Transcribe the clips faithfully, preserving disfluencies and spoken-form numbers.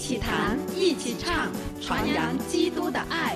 起谈，一起唱，传扬基督的爱。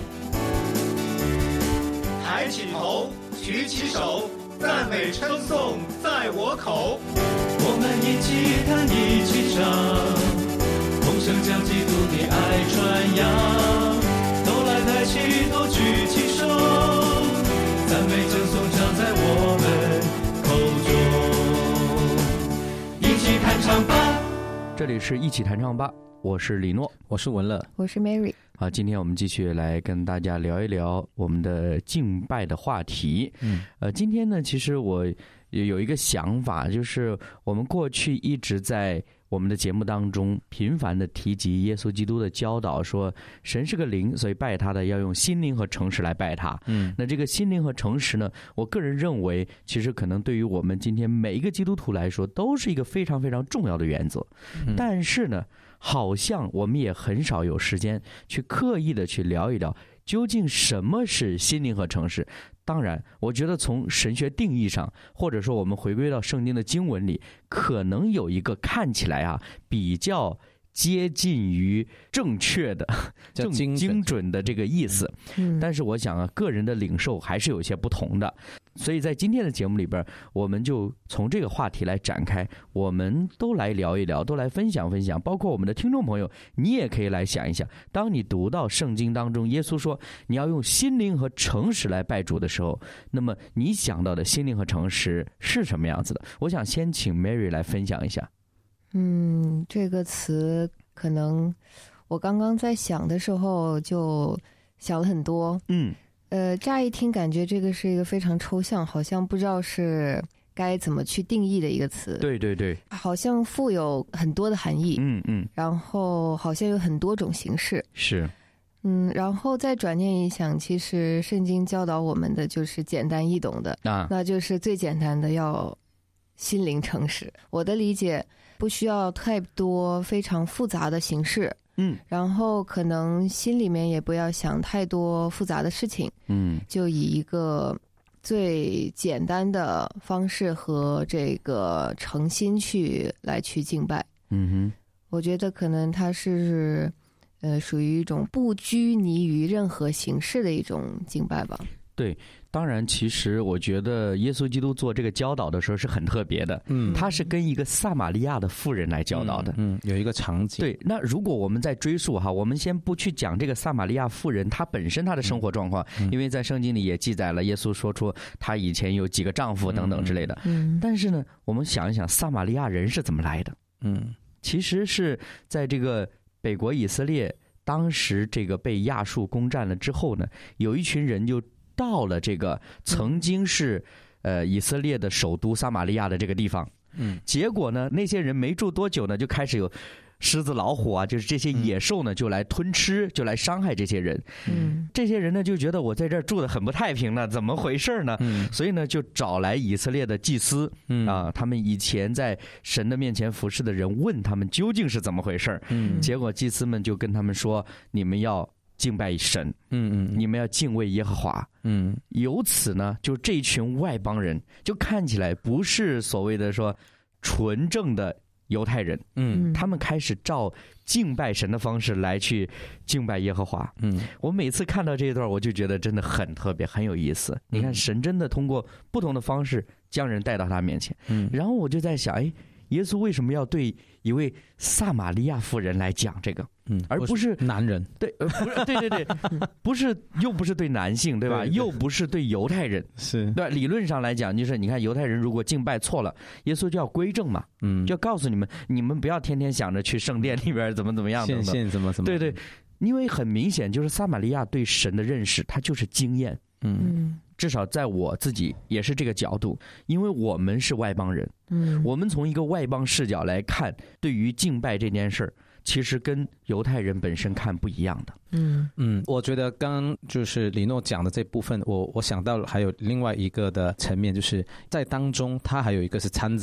抬起头，举起手，赞美称颂在我口。 我们一起弹，一起唱，同声将基督的爱传扬。都来抬起头，举起手，赞美称颂常在我们口中。一起弹唱吧， 这里是一起弹唱吧，我是李诺， 我是文乐， 我是 Mary。 好，今天我们继续来跟大家聊一聊我们的敬拜的话题。嗯，呃，今天呢，其实我有一个想法，就是我们过去一直在我们的节目当中频繁的提及耶稣基督的教导，说神是个灵，所以拜他的要用心灵和诚实来拜他。嗯，那这个心灵和诚实呢，我个人认为，其实可能对于我们今天每一个基督徒来说，都是一个非常非常重要的原则。嗯、但是呢，好像我们也很少有时间去刻意的去聊一聊，究竟什么是心灵和诚实。当然，我觉得从神学定义上，或者说我们回归到圣经的经文里，可能有一个看起来啊比较接近于正确的、正精准的这个意思。但是我想啊，个人的领受还是有些不同的。所以在今天的节目里边，我们就从这个话题来展开，我们都来聊一聊，都来分享分享，包括我们的听众朋友，你也可以来想一想，当你读到圣经当中耶稣说你要用心灵和诚实来拜主的时候，那么你想到的心灵和诚实是什么样子的？我想先请 Mary 来分享一下。 嗯，这个词可能我刚刚在想的时候就想了很多。嗯，呃，乍一听感觉这个是一个非常抽象，好像不知道是该怎么去定义的一个词。 对对对， 好像富有很多的含义。嗯嗯，然后好像有很多种形式。 是。 嗯，然后再转念一想，其实圣经教导我们的就是简单易懂的，啊，那就是最简单的要心灵诚实。我的理解不需要太多非常复杂的形式，嗯，然后可能心里面也不要想太多复杂的事情，嗯，就以一个最简单的方式和这个诚心去来去敬拜。嗯哼，我觉得可能它是呃属于一种不拘泥于任何形式的一种敬拜吧。 对，当然其实我觉得耶稣基督做这个教导的时候是很特别的。嗯，他是跟一个撒玛利亚的妇人来教导的。 嗯，嗯有一个场景。 对，那如果我们再追溯哈，我们先不去讲这个撒玛利亚妇人她本身她的生活状况，嗯，因为在圣经里也记载了耶稣说出她以前有几个丈夫等等之类的。嗯，但是呢，我们想一想撒玛利亚人是怎么来的？嗯，其实是在这个北国以色列当时这个被亚述攻占了之后呢，有一群人就到了这个曾经是呃以色列的首都撒玛利亚的这个地方，嗯，结果呢，那些人没住多久呢，就开始有狮子、老虎啊，就是这些野兽呢，就来吞吃，就来伤害这些人。嗯，这些人呢就觉得我在这儿住得很不太平呢，怎么回事呢？嗯，所以呢就找来以色列的祭司，嗯啊，他们以前在神的面前服侍的人，问他们究竟是怎么回事。嗯，结果祭司们就跟他们说，你们要敬拜神，嗯嗯，你们要敬畏耶和华，嗯，由此呢，就这群外邦人就看起来不是所谓的说纯正的犹太人，嗯，他们开始照敬拜神的方式来去敬拜耶和华。嗯，我每次看到这一段，我就觉得真的很特别，很有意思。你看，神真的通过不同的方式将人带到他面前。嗯，然后我就在想，哎，耶稣为什么要对一位撒玛利亚妇人来讲这个？嗯，而不是男人， 对，呃、不是，对对对，不是，又不是对男性，对吧？对对，又不是对犹太人， 是对。理论上来讲，就是你看犹太人如果敬拜错了，耶稣就要归正嘛，嗯，就要告诉你们，你们不要天天想着去圣殿里边怎么怎么样等等， 献献什么什么， 对对，因为很明显就是撒玛利亚对神的认识，它就是经验，嗯。至少在我自己也是这个角度，因为我们是外邦人，嗯，我们从一个外邦视角来看，对于敬拜这件事儿，其实跟犹太人本身看不一样的。 嗯嗯，我觉得刚刚就是李诺讲的这部分，我我想到还有另外一个的层面，就是在当中，它还有一个是掺杂。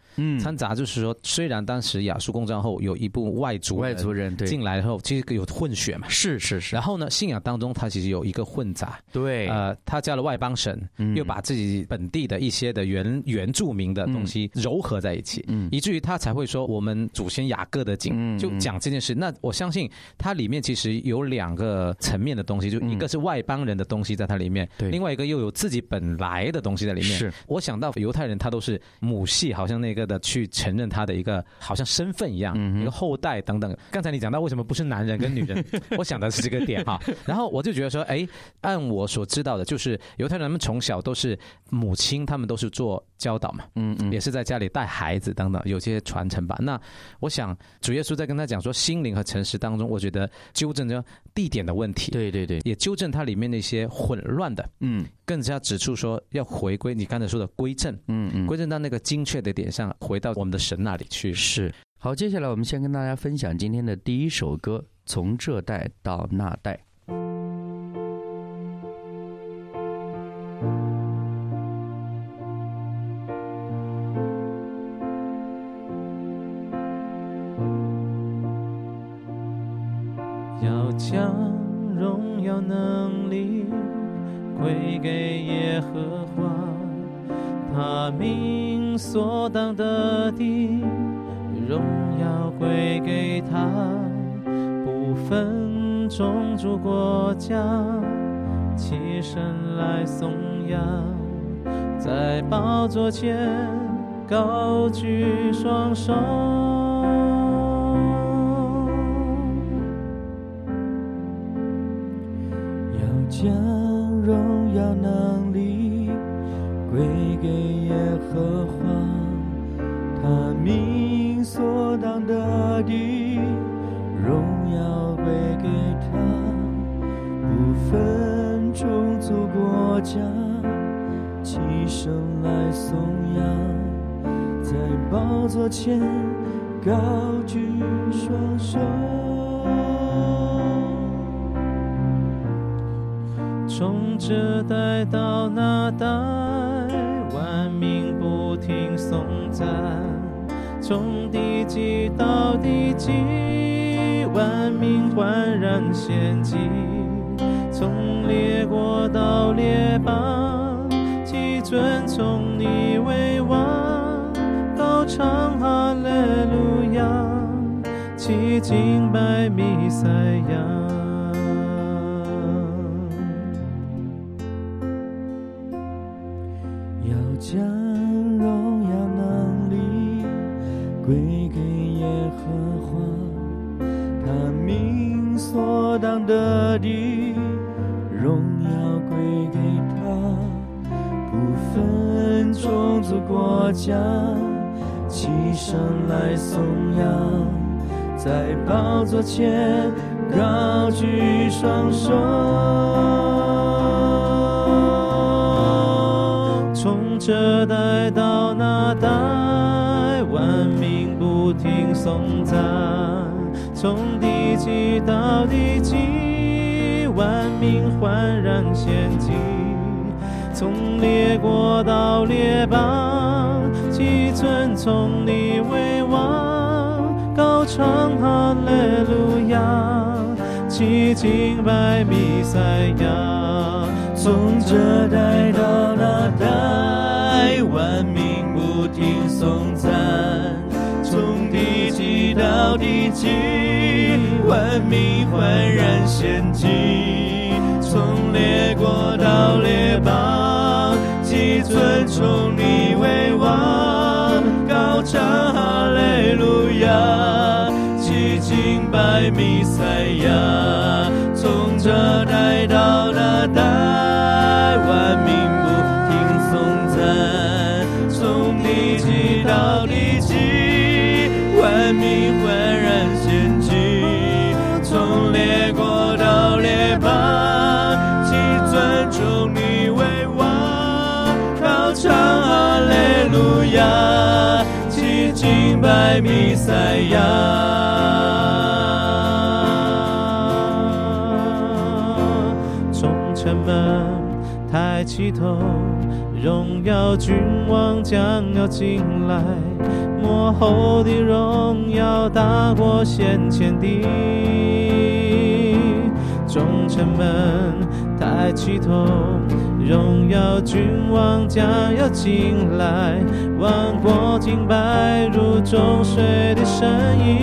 嗯，掺杂就是说，虽然当时亚述攻占后有一部外族外族人进来后，其实有混血嘛， 是是是。 然后呢，信仰当中它其实有一个混杂， 对， 呃，他加了外邦神，嗯、又把自己本地的一些的原原住民的东西糅合在一起，嗯，以至于他才会说我们祖先雅各的井，嗯、就讲这件事。那我相信它里面其实有两个层面的东西，就一个是外邦人的东西在它里面，嗯、另外一个又有自己本来的东西在里面。 是， 我想到犹太人他都是母系，好像那个的去承认他的一个好像身份一样，嗯、一个后代等等。刚才你讲到为什么不是男人跟女人，我想的是这个点哈。然后我就觉得说，哎，按我所知道的，就是犹太人他们从小都是母亲，他们都是做教导嘛，嗯嗯，也是在家里带孩子等等，有些传承吧。那我想主耶稣在跟他讲说，心灵和诚实当中，我觉得纠正着地点的问题， 对对对， 也纠正它里面那些混乱的，嗯，更加指出说要回归你刚才说的归正，嗯嗯，归正到那个精确的点上，回到我们的神那里去。 是。好，接下来我们先跟大家分享今天的第一首歌，从这代到那代。 要将荣耀能力归给耶和华，他名所当得的荣耀归给他，不分种族国家，起身来颂扬，在宝座前高举双手， 要将荣耀能力归给耶和华，他名所当得的荣耀归给他，不分种族国家，起身来颂扬，在宝座前高举双手。 从这代到那代，万民不停颂赞，从地极到地极，万民焕然献祭，从列国到列邦，既尊崇你为王，高唱哈利路亚，齐敬拜弥赛亚。 将荣耀能力归给耶和华，他名所当得的荣耀归给他，不分种族国家，起身来颂扬，在宝座前高举双手。 从这代到那代，万民不停颂赞，从地极到地极，万民焕然献祭，从列国到列邦，既尊崇你为王，高唱哈利路亚，齐敬拜弥赛亚。 从这代到那代，万民不停颂赞，从地极到地极，万民焕然献祭，从列国到列邦，既尊崇你为王，高唱哈利路亚，齐敬拜弥赛亚。从这代到那代，万民不停颂赞，从地极到地极，万民焕然献祭，从列国到列邦，既尊崇你为王，高唱哈利路亚，齐敬拜弥赛亚。 城门抬起头， 荣耀君王将要进来，末后的荣耀大过先前的。众臣们抬起头，荣耀君王将要进来，万国敬拜如众水的声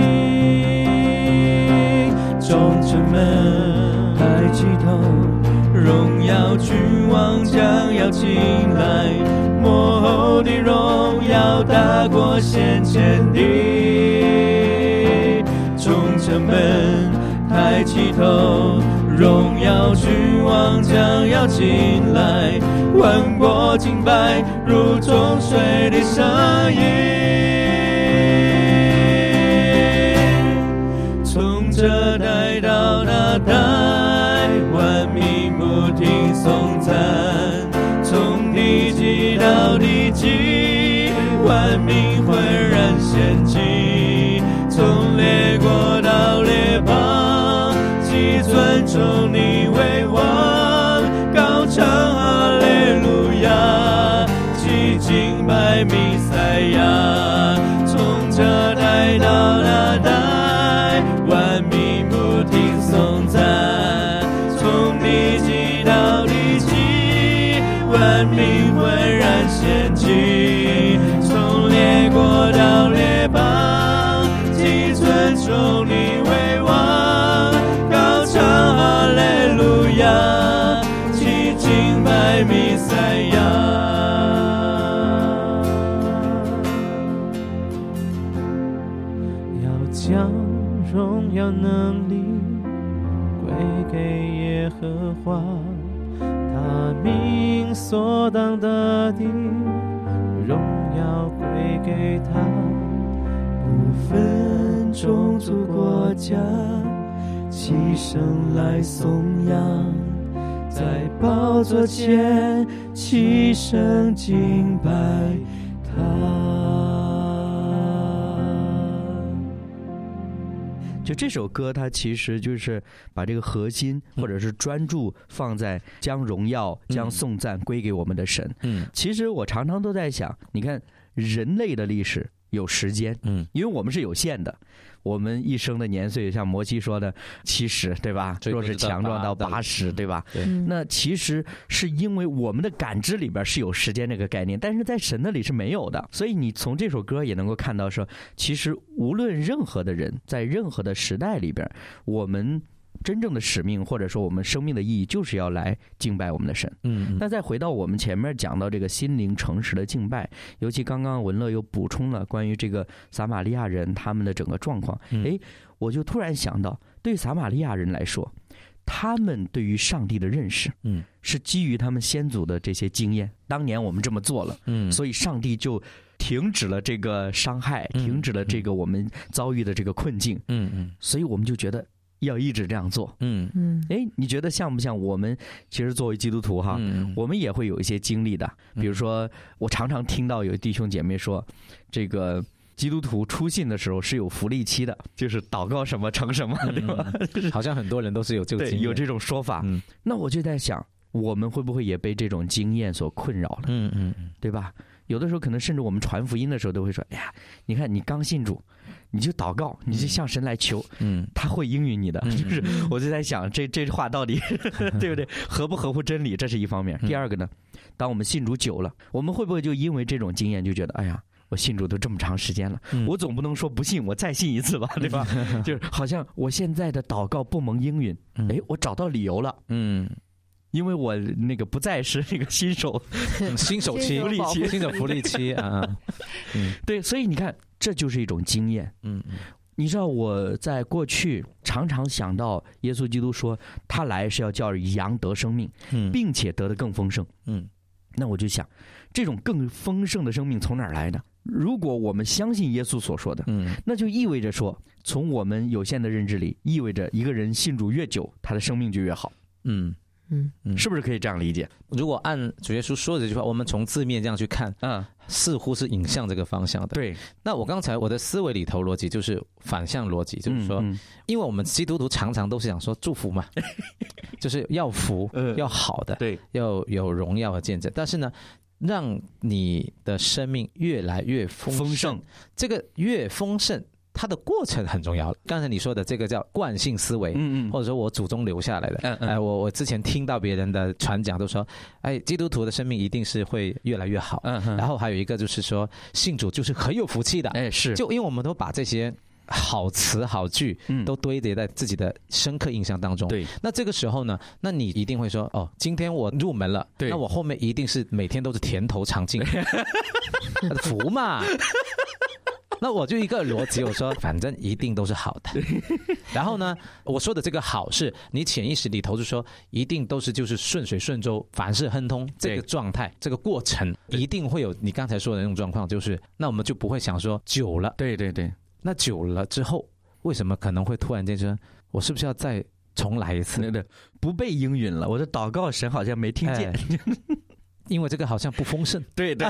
音。众臣们抬起头，荣耀君王将要进来，末后的荣耀大过先前的。众臣们抬起头，荣耀君王将要进来，万国敬拜如众水的声音。从这代到那代，万民不停颂赞，从地极到地极，万民浑然献祭，从列国到列邦，既尊重你为王，高唱哈利路亚，既敬拜弥赛亚。从这代到那代，万民不停颂赞，从地极到地极，万民浑然献祭，从列国到列邦，既尊重你为王，高唱哈利路亚，既敬拜弥赛亚。要将荣耀能力归给耶和华，他名所当得的荣耀归给他，不分种族国家，齐声来颂扬，在宝座前齐声敬拜他。 就这首歌它其实就是把这个核心或者是专注放在将荣耀将颂赞归给我们的神。嗯，其实我常常都在想，你看人类的历史有时间，嗯，因为我们是有限的，我们一生的年岁像摩西说的七十，对吧？若是强壮到八十，对吧？对。那其实是因为我们的感知里边是有时间这个概念，但是在神那里是没有的。所以你从这首歌也能够看到说，其实无论任何的人在任何的时代里边，我们真正的使命或者说我们生命的意义就是要来敬拜我们的神。嗯，那再回到我们前面讲到这个心灵诚实的敬拜，尤其刚刚文乐又补充了关于这个撒玛利亚人他们的整个状况，哎，我就突然想到，对撒玛利亚人来说，他们对于上帝的认识，嗯，是基于他们先祖的这些经验。当年我们这么做了，嗯，所以上帝就停止了这个伤害，停止了这个我们遭遇的这个困境，嗯嗯，所以我们就觉得要一直这样做，嗯嗯，哎，你觉得像不像我们其实作为基督徒哈，嗯、我们也会有一些经历的，比如说我常常听到有弟兄姐妹说，这个基督徒初信的时候是有福利期的，就是祷告什么成什么，对吧？ 嗯、好像很多人都是有这个经验， 有这种说法。嗯，那我就在想，我们会不会也被这种经验所困扰了？嗯嗯嗯，对吧？有的时候可能甚至我们传福音的时候都会说，哎呀，你看你刚信主，你就祷告，你就向神来求，嗯，他会应允你的。嗯、就是我就在想，这这话到底对不对，合不合乎真理？这是一方面。第二个呢，当我们信主久了，我们会不会就因为这种经验就觉得，哎呀，我信主都这么长时间了，嗯、我总不能说不信我再信一次吧，对吧？就是好像我现在的祷告不蒙应允，哎，我找到理由了，嗯。因为我那个不再是那个新手新手期福利期新手福利期啊， 嗯，对，所以你看，这就是一种经验。嗯嗯，你知道我在过去常常想到耶稣基督说他来是要叫羊得生命，嗯，并且得得更丰盛。嗯，那我就想，这种更丰盛的生命从哪儿来呢？如果我们相信耶稣所说的，嗯，那就意味着说，从我们有限的认知里，意味着一个人信主越久，他的生命就越好。嗯。嗯，是不是可以这样理解？ 如果按主耶稣说的这句话，我们从字面这样去看，嗯，似乎是引向这个方向的。 对。 那我刚才我的思维里头逻辑就是反向逻辑，就是说，嗯嗯、因为我们基督徒常常都是想说祝福嘛，就是要福、呃、要好的，对，要有荣耀和见证。但是呢， 让你的生命越来越丰盛。 丰盛这个越丰盛，它的过程很重要。刚才你说的这个叫惯性思维，嗯嗯，或者说我祖宗留下来的，嗯嗯，哎，我我之前听到别人的传讲都说，哎，基督徒的生命一定是会越来越好，嗯，然后还有一个就是说，信主就是很有福气的， 哎，是， 就因为我们都把这些好词好句都堆叠在自己的深刻印象当中。 对， 那这个时候呢，那你一定会说，哦，今天我入门了，那我后面一定是每天都是甜头常进，福嘛。那我就一个逻辑，我说反正一定都是好的。然后呢，我说的这个好是你潜意识里头就说一定都是就是顺水顺舟，凡事亨通，这个状态，这个过程一定会有你刚才说的那种状况，就是那我们就不会想说久了， 对对对， 那久了之后为什么可能会突然间说我是不是要再重来一次？ 对对，不被应允了，我的祷告神好像没听见。哎因为这个好像不丰盛， 对对。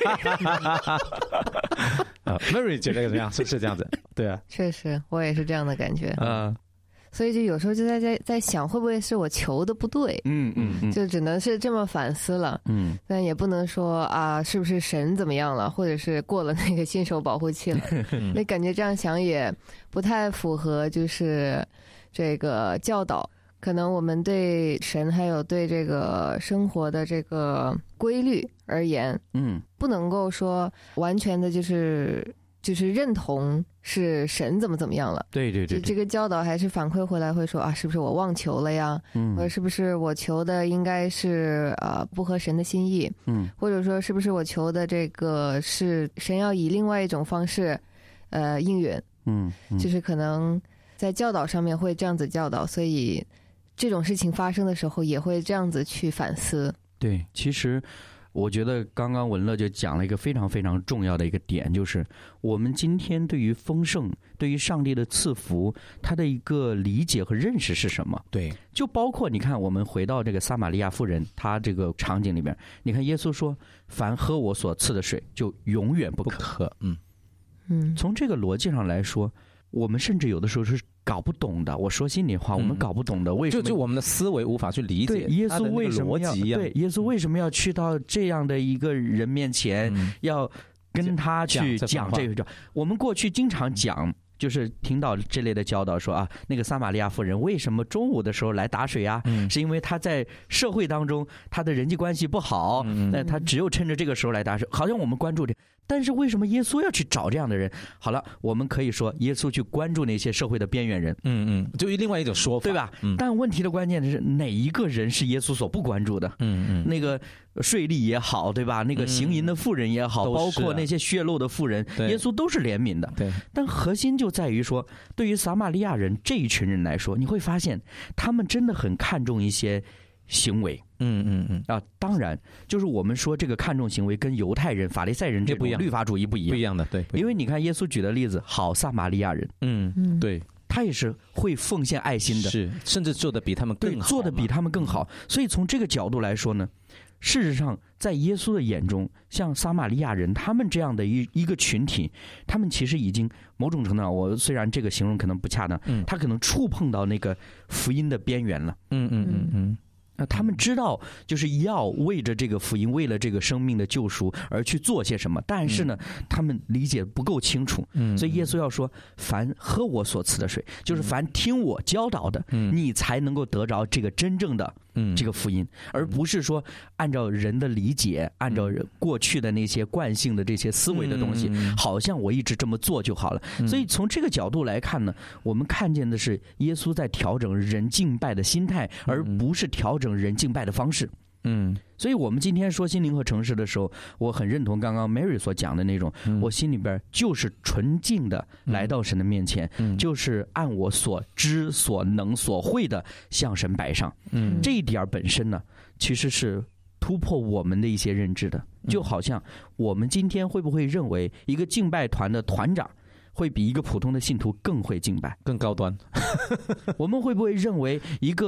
呃 Mary 觉得怎么样？是不是这样子？对啊， 确实，我也是这样的感觉。嗯，所以就有时候就在在在想，会不会是我求的不对？嗯嗯嗯，就只能是这么反思了。嗯，但也不能说啊，是不是神怎么样了，或者是过了那个新手保护期了？那感觉这样想也不太符合，就是这个教导。可能我们对神还有对这个生活的这个规律而言，嗯，不能够说完全的就是就是认同是神怎么怎么样了。 对对 对, 对， 这个教导还是反馈回来会说啊，是不是我忘求了呀？嗯，或者是不是我求的应该是呃不合神的心意？嗯，或者说是不是我求的这个是神要以另外一种方式呃应允？嗯，嗯就是可能在教导上面会这样子教导，所以。这种事情发生的时候也会这样子去反思。 对，其实我觉得刚刚文乐就讲了一个非常非常重要的一个点，就是我们今天对于丰盛，对于上帝的赐福，他的一个理解和认识是什么？ 对， 就包括你看，我们回到这个撒玛利亚妇人，她这个场景里面，你看耶稣说：“凡喝我所赐的水，就永远不渴。”不渴， 嗯嗯。从这个逻辑上来说，我们甚至有的时候是搞不懂的。我说心里话，我们搞不懂的，为什么就就我们的思维无法去理解耶稣为什么要对耶稣为什么要去到这样的一个人面前，嗯、要跟他去讲这个？我们过去经常讲。就是听到这类的教导说啊，那个撒玛利亚妇人为什么中午的时候来打水啊？嗯、是因为她在社会当中她的人际关系不好，那、嗯、她只有趁着这个时候来打水。好像我们关注这，但是为什么耶稣要去找这样的人？好了，我们可以说耶稣去关注那些社会的边缘人， 嗯嗯，就另外一种说法， 对吧？嗯、但问题的关键是哪一个人是耶稣所不关注的？嗯嗯，那个税吏也好，对吧？那个行淫的妇人也好，嗯、包括那些血漏的妇人，耶稣都是怜悯的。 对， 但核心就在于说，对于撒玛利亚人这一群人来说，你会发现他们真的很看重一些行为。嗯嗯嗯啊，当然，就是我们说这个看重行为跟犹太人、法利赛人这种律法主义不一样， 不一样的，对。 因为你看耶稣举的例子，好撒玛利亚人， 嗯嗯，对。 他也是会奉献爱心的， 是，甚至做的比他们更好， 做的比他们更好。所以从这个角度来说呢，事实上，在耶稣的眼中，像撒玛利亚人他们这样的一一个群体，他们其实已经某种程度上，我虽然这个形容可能不恰当，嗯，他可能触碰到那个福音的边缘了， 嗯嗯嗯嗯。 那他们知道就是要为着这个福音，为了这个生命的救赎而去做些什么，但是呢，嗯、他们理解不够清楚，嗯，所以耶稣要说：“凡喝我所赐的水，就是凡听我教导的，嗯、你才能够得着这个真正的。”嗯，这个福音，而不是说按照人的理解，按照过去的那些惯性的这些思维的东西，嗯、好像我一直这么做就好了。嗯、所以从这个角度来看呢，我们看见的是耶稣在调整人敬拜的心态，而不是调整人敬拜的方式。嗯，所以我们今天说心灵和诚实的时候，我很认同刚刚 Mary 所讲的那种，嗯、我心里边就是纯净的来到神的面前，嗯、就是按我所知所能所会的向神摆上。嗯，这一点本身呢，其实是突破我们的一些认知的。就好像我们今天会不会认为一个敬拜团的团长会比一个普通的信徒更会敬拜、 更高端？ 我们会不会认为一个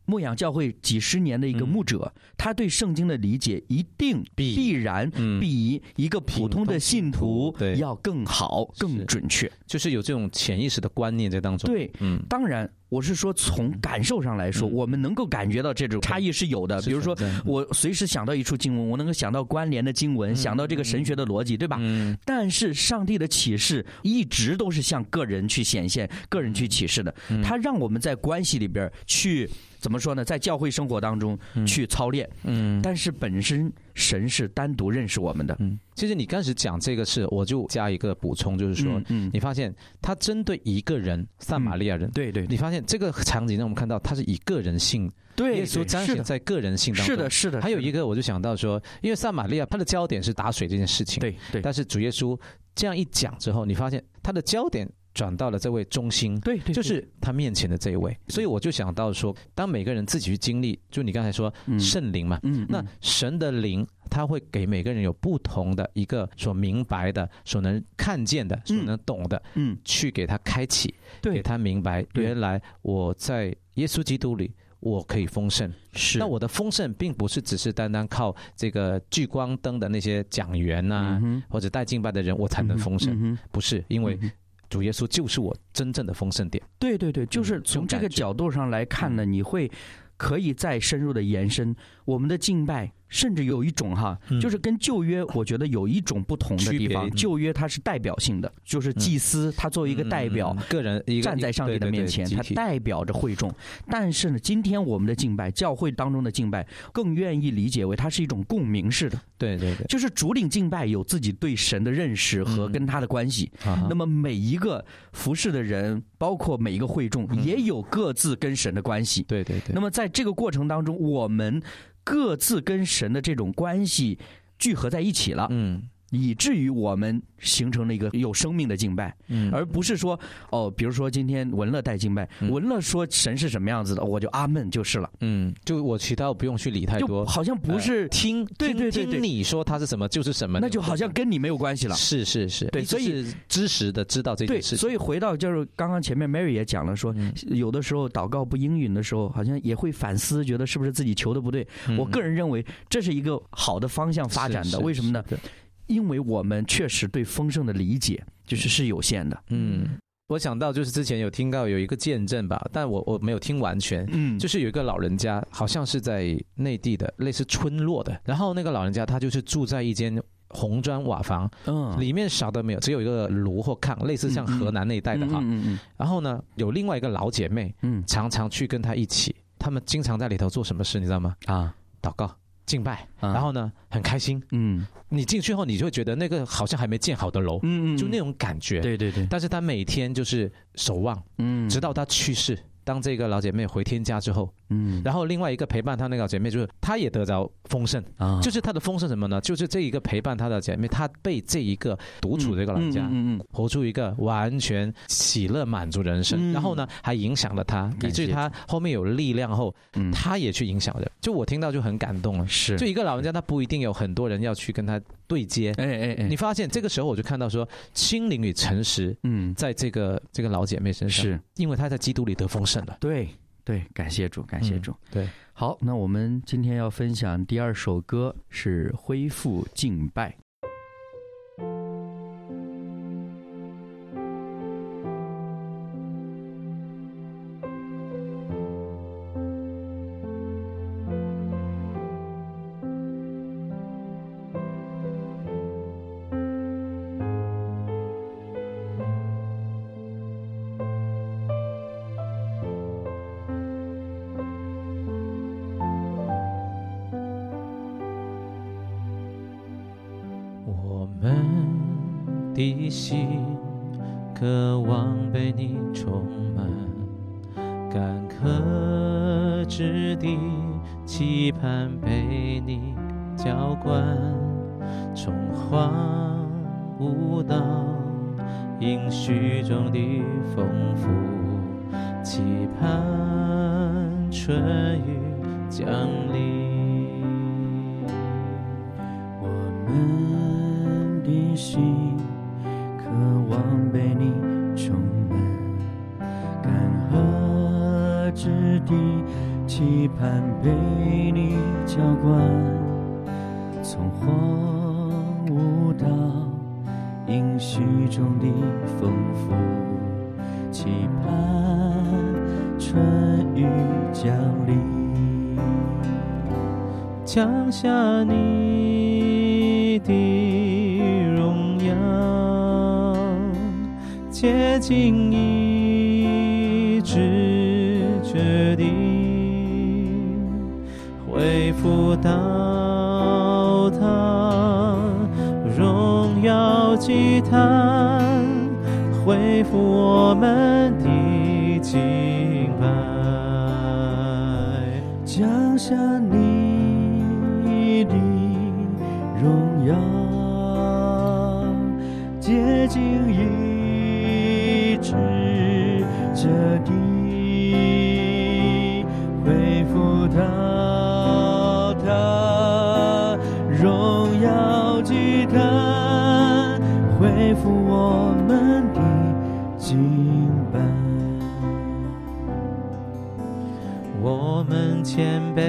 牧养教会几十年的一个牧者，嗯、他对圣经的理解一定必然比一个普通的信徒要更好、更准确， 就是有这种潜意识的观念在当中。 对，嗯，当然。我是说，从感受上来说，嗯、我们能够感觉到这种差异是有的。比如说，我随时想到一处经文，我能够想到关联的经文，嗯、想到这个神学的逻辑，对吧？嗯、但是上帝的启示一直都是向个人去显现、个人去启示的。嗯、他让我们在关系里边去怎么说呢？在教会生活当中去操练。嗯，但是本身神是单独认识我们的。 嗯，其实你刚才讲这个事，我就加一个补充，就是说，嗯，嗯你发现他针对一个人，撒玛利亚人， 嗯、对对， 你发现。这个场景让我们看到，他是以个人性， 对， 耶稣彰显在个人性当中。 是的，是的。 还有一个，我就想到说，因为撒玛利亚他的焦点是打水这件事情， 对对。 但是主耶稣这样一讲之后，你发现他的焦点转到了这位中心， 对对， 就是他面前的这一位。所以我就想到说，当每个人自己去经历，就你刚才说圣灵嘛，嗯，那神的灵。他会给每个人有不同的一个所明白的、所能看见的、所能懂的，嗯，去给他开启， 对， 给他明白，原来我在耶稣基督里，我可以丰盛。 是， 那我的丰盛并不是只是单单靠这个聚光灯的那些讲员啊，嗯、或者带敬拜的人，我才能丰盛，嗯、不是，因为。主耶稣就是我真正的丰盛点。 对对对，就是从这个角度上来看呢，你会可以再深入的延伸我们的敬拜。甚至有一种哈，就是跟旧约我觉得有一种不同的地方。旧约它是代表性的，就是祭司他作为一个代表， 个人站在上帝的面前，他代表着会众。但是呢，今天我们的敬拜，教会当中的敬拜，更愿意理解为它是一种共鸣式的。 对对对， 就是主领敬拜有自己对神的认识和跟他的关系。那么每一个服侍的人，包括每一个会众，也有各自跟神的关系。 对对对。 那么在这个过程当中，我们各自跟神的这种关系聚合在一起了，嗯，以至于我们形成了一个有生命的敬拜，嗯，而不是说哦，比如说今天文乐带敬拜，嗯、文乐说神是什么样子的，我就阿门就是了， 嗯，就我其他我不用去理太多， 好像不是、呃、 听对对对对， 听你说他是什么就是什么， 那就好像跟你没有关系了， 是是是， 对，所以知识的知道这件事情， 对，所以回到就是刚刚前面 Mary 也讲了说，嗯、有的时候祷告不应允的时候，好像也会反思，觉得是不是自己求的不对。嗯、我个人认为这是一个好的方向发展的，为什么呢？因为我们确实对丰盛的理解就是是有限的。 嗯，我想到就是之前有听到有一个见证吧，但我我没有听完全。嗯，就是有一个老人家，好像是在内地的类似村落的，然后那个老人家他就是住在一间红砖瓦房，嗯，里面啥都没有，只有一个炉或炕，类似像河南那一带的哈。嗯嗯。然后呢，有另外一个老姐妹，嗯，常常去跟他一起，他们经常在里头做什么事，你知道吗？啊，祷告。敬拜，然后呢，很开心。嗯，你进去后，你就会觉得那个好像还没建好的楼，嗯嗯，就那种感觉。 对对对。 但是他每天就是守望，嗯，直到他去世。当这个老姐妹回天家之后，嗯，然后另外一个陪伴她那个老姐妹，就是她也得着丰盛啊，就是她的丰盛什么呢？就是这一个陪伴她的姐妹，她被这一个独处这个老人家，嗯嗯，活出一个完全喜乐满足人生，嗯、然后呢，还影响了她，以至于她后面有力量后，嗯，她也去影响人。就我听到就很感动了， 是， 就一个老人家，他不一定有很多人要去跟他对接，哎哎哎，你发现这个时候我就看到说，心灵与诚实，嗯，在这个这个老姐妹身上， 是因为她在基督里得丰盛了， 对。对，感谢主，感谢主。嗯、 对， 好，那我们今天要分享第二首歌是《恢复敬拜》。 的心渴望被你充满，干渴之地期盼被你浇灌，从荒芜到应许中的丰富，期盼春雨降临。我们的心渴望被你充满，干涸之地期盼被你浇灌，从荒芜到应许中的丰富，期盼春雨降临，降下你的荣耀，接近一直决定恢复到他荣耀祭坛，恢复我们的敬拜，降下你的荣耀，接近医治这地，恢复到他荣耀祭坛，恢复我们的敬拜。我们谦卑，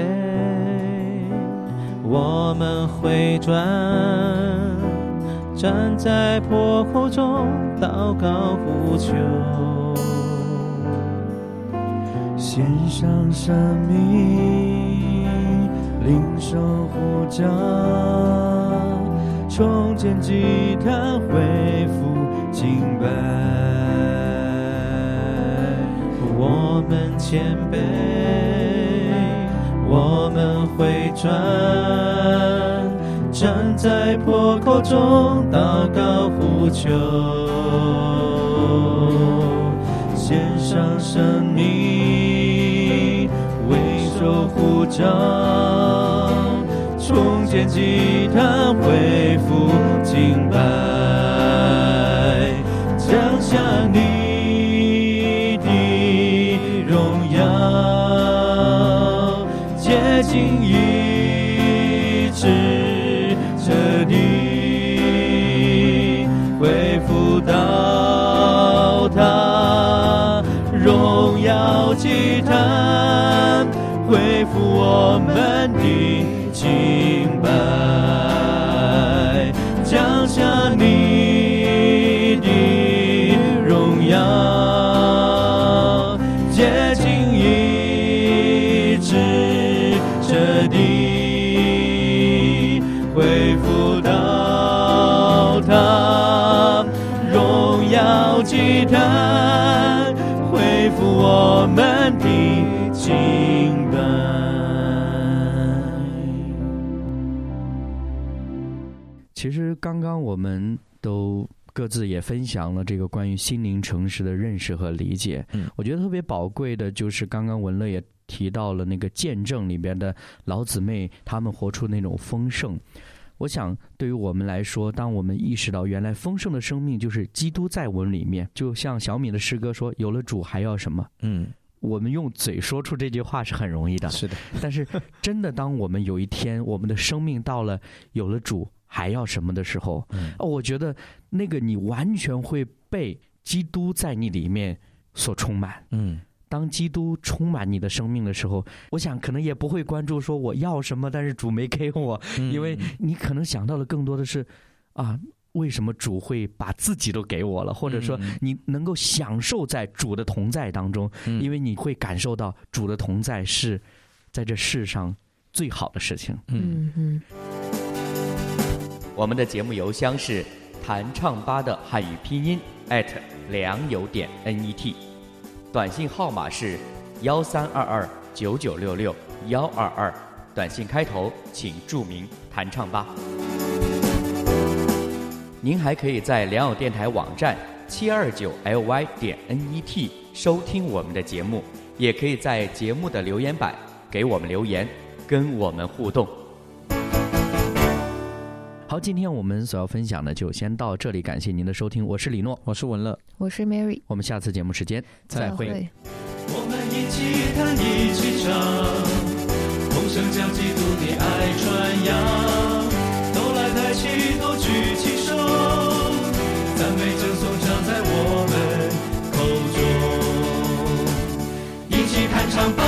我们回转，站在破口中祷告呼求，献上生命，领受呼召，重建祭坛，恢复敬拜。我们谦卑，我们回转，站在破口中祷告呼求，献上生命，为受呼召，重建祭坛，恢复敬拜，降下你的荣耀，接近医治这地，恢复到他荣耀祭坛，恢复我们的敬拜，降下你的荣耀，接近医治这地，恢复到他荣耀祭坛，恢复我们的敬拜。 其实刚刚我们都各自也分享了这个关于心灵诚实的认识和理解。嗯，我觉得特别宝贵的就是刚刚文乐也提到了那个见证里边的老姊妹，他们活出那种丰盛。我想对于我们来说，当我们意识到原来丰盛的生命就是基督在我们里面，就像小米的诗歌说，有了主还要什么？嗯，我们用嘴说出这句话是很容易的， 是的。 但是真的当我们有一天我们的生命到了有了主还要什么的时候，嗯，我觉得那个你完全会被基督在你里面所充满。嗯，当基督充满你的生命的时候，我想可能也不会关注说我要什么，但是主没给我，嗯，因为你可能想到的更多的是啊，为什么主会把自己都给我了，或者说你能够享受在主的同在当中，嗯，因为你会感受到主的同在是在这世上最好的事情。嗯嗯。我们的节目邮箱是弹唱吧的汉语拼音 at 良友点 net， 短信号码是幺三二二九九六六幺二二，短信开头请注明弹唱吧。您还可以在良友电台网站七二九 L Y 点 net 收听我们的节目，也可以在节目的留言板给我们留言，跟我们互动。好，今天我们所要分享的就先到这里，感谢您的收听，我是李诺， 我是文乐， 我是 Mary， 我们下次节目时间再会。 我们一起弹一起唱，同声将基督的爱传扬，都来抬起头举起手，赞美正颂唱在我们口中，一起弹唱吧。